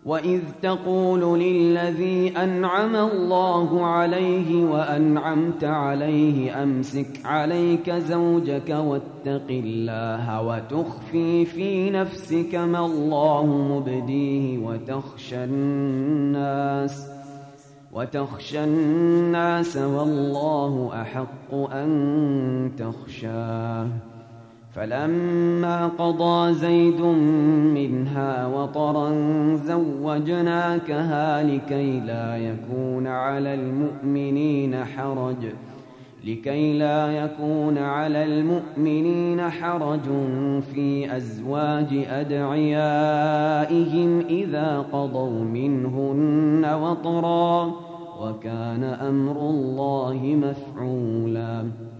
وإذ تقول للذي أنعم الله عليه وأنعمت عليه أمسك عليك زوجك واتق الله وتخفي في نفسك ما الله مبديه وتخشى الناس والله أحق أن تخشاه. فلما قضى زيد منها وطرا زوجناكها لكي لا يكون على المؤمنين حرج في أزواج أدعيائهم إذا قضوا منهن وطرا وكان أمر الله مفعولا.